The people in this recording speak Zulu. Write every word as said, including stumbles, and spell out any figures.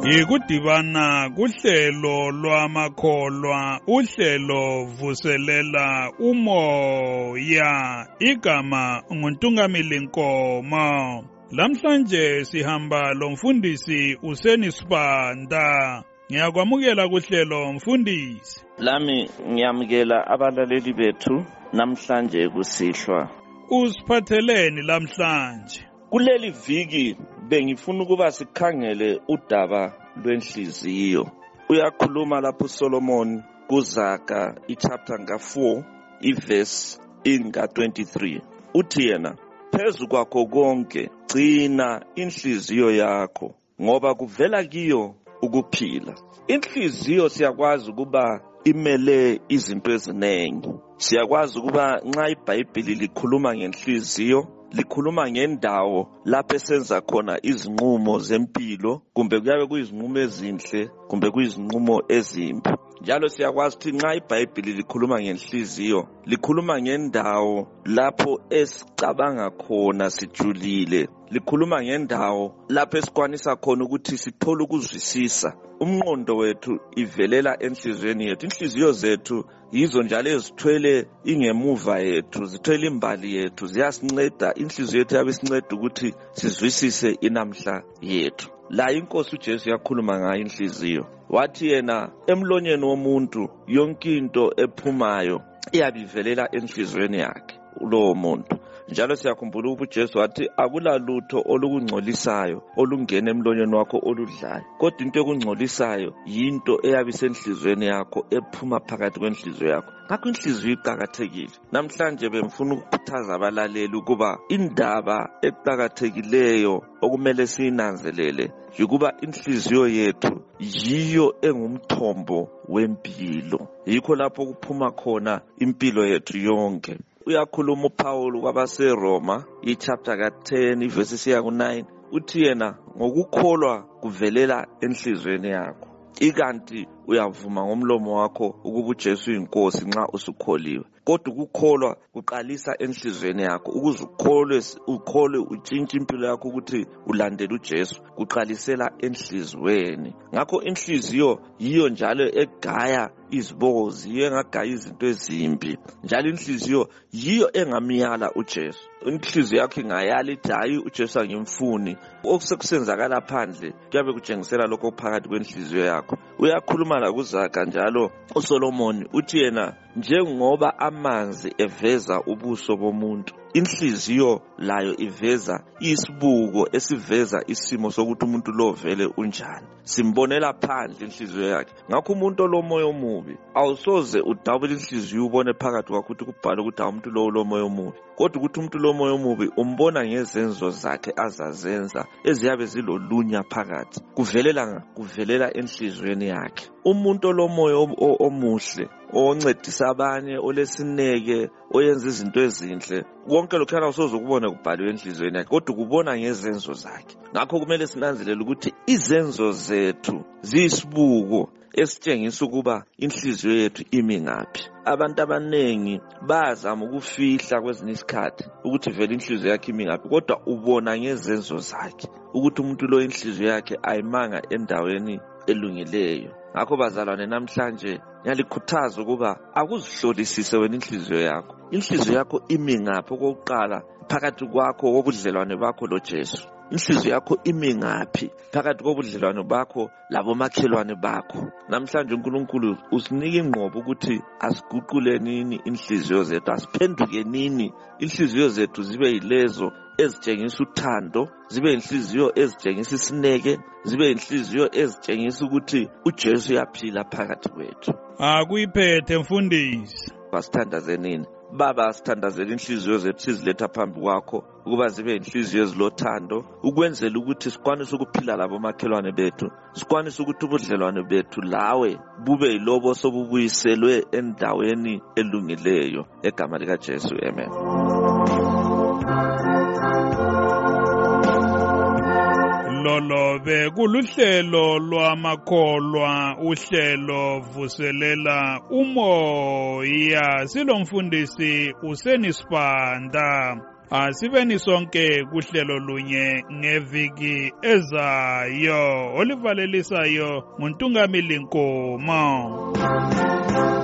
Yikudibana kuhlelo lwamakholwa, uhlelo vuselela umoya, igama nguNtungamili Nkomo. Lamhlanje sihamba lomfundisi Useni Sibanda. Ngiyakwamukela kuhlelo mfundisi. Lami ngiyamukela abalaleli bethu namhlanje kusihlwa. Usiphatheleni lamhlanje? Kuleli viki bengifuna ukuba sikhangele udaba lwenhliziyo. Uyakhuluma lapho uSolomon kuZaga ichapter nga four iverse inga twenty-three. Uthi yena, phezu kwakho konke gcina inhliziyo yakho ngoba kuvela kiyo ukuphila. Inhliziyo siyakwazi ukuba imele izinto eziningi. Siyakwazi ukuba nxa iBhayibheli likhuluma ngenhliziyo, likhuluma ngendawo lapho esenza khona izinqumo zempilo, kumbe kuyabe kuyizinqumo ezinhle kumbe kuyizinqumo ezimbi. Njalo siyakwazi ukuthi nxa iBhayibheli likhuluma ngenhliziyo, likhuluma ngendawo lapho esicabanga khona sijulile, likhuluma ngendawo lapho esikwanisa khona ukuthi sithole ukuzwisisa. Umqondo wethu ivelela enhliziyweni yethu. Inhliziyo zethu yizo njalo ezithwele ingemuva yethu, zithwele imbali yethu, ziyasinceda. Inhliziyo yethu yabe sinceda ukuthi sizwisise inamhla yethu. La inkosi uJesu yakhuluma ngayo inhliziyo. Wathi yena emlonyeni womuntu yonke into ephumayo iyabivelela enhliziyweni yakhe lowo muntu. Njalo siyakhumbula ukuthi uJesu wathi akulalutho olukungcolisayo olungena emlonyeni wakho oludlayo, kodwa into ekungcolisayo yinto eyabisenhliziyweni yakho ephuma phakathi kwenhliziyo yakho. Ngakho inhliziyo iqhakathekile. Namhlanje bemfuna ukukhuthaza abalaleli ukuba indaba eqhakathekileyo okumele siyinanzelele ukuba inhliziyo yethu yiyo engumthombo wempilo. Yikho lapho kuphuma khona impilo yethu yonke. Uyakhuluma uPaul kwabaseRoma ichapter ka ten iverse siya ku nine. Uthi yena ngokukholwa kuvelela enhliziyweni yakho. Ikanti uyavuma ngomlomo wakho ukuba uJesu uyinkosi nxa usukholiwe. Kodwa ukukholwa kuqalisa enhliziyweni yakho. Ukuze ukholwe ukholwe utshintshe impilo yakho ukuthi ulandele uJesu, kuqalisela enhliziyweni. Ngakho inhliziyo yiyo njalo egaya izibozi, yiyo engagaya izinto ezimbi. Njalo inhliziyo yiyo engamiyala uJesu. Inhliziyo yakho ingayala ithi hayi uJesu angimfuni. Okusekusenzakala phandle kuyabe kutshengisela lokho phakathi kwenhliziyo yakho. Uyakhuluma la kuZaga njalo uSolomon uthi yena njengoba amanzi eveza ubuso bomuntu, inhliziyo layo iveza isibuko esiveza isimo sokuthi umuntu lo vele unjani. Simbonela phandle inhliziyo yakhe. Ngakho umuntu olomoya omubi awusoze udabule inhliziyo ubone phakathi kwakho ukuthi kubhalwe ukuthi umuntu lo olomoya omubi, kodwa ukuthi umuntu lomoya omubi umbona ngezenzo zakhe azazenza eziyabe zilolunya phakathi. Kuvelela kuvelela enhliziyweni yakhe. Umuntu olomoya omuhle, oncedisa abanye, olesineke, oyenza izinto ezinhle, konke lokho awusoze ukubona kubhaliwe enhliziyweni yakhe, kodwa kubona ngezenzo zakhe. Ngakho kumele sinanzelele ukuthi izenzo zethu ziyisibuko esitshengisa ukuba inhliziyo yethu imi ngaphi. Abantu abanengi bazama ukufihla kwezinye isikhathi ukuthi vele inhliziyo yakhe imi ngaphi, kodwa ubona ngezenzo zakhe ukuthi umuntu lo inhliziyo yakhe ayimanga endaweni elungileyo. Ngakho bazalwane, namhlanje ngiyalikhuthaza ukuba akuzihlolisise wena inhliziyo yakho. Inhliziyo yakho imi ngaphi? Okokuqala, phakathi kwakho kobudlelwane bakho loJesu. Inhliziyo yakho imi ngaphi? Phakathi kobudlelwane bakho labomakhelwane bakho. Namhlanje uNkulunkulu usinika ingqobo ukuthi asiguqule nini inhliziyo zethu, asiphenduke nini inhliziyo zethu zibe yilezo ezitshengisa uthando, zibe inhliziyo ezitshengisa isineke, zibe inhliziyo ezitshengisa ukuthi uJesu uyaphila phakathi kwethu. Akuyiphethe mfundisi. Basithandaze nini? Baba, sithandazela inhliziyo zethu siziletha phambi kwakho ukuba zibe inhliziyo ezilothando, ukwenzela ukuthi sikwanise ukuphila labo makhelwane bethu, sikwanise ukuthi ubudlelwane bethu lawe bube yilobo sobubuyiselwe endaweni elungileyo. Egama lika Jesu, amen. lolo bekuluhlelo lwamakholwa uhlelo vuselela umoya silomfundisi uSenisibanda. Asibeni sonke kuhlelo lunye ngeviki ezayo olivalelisayo nguNtungamili Nkomo.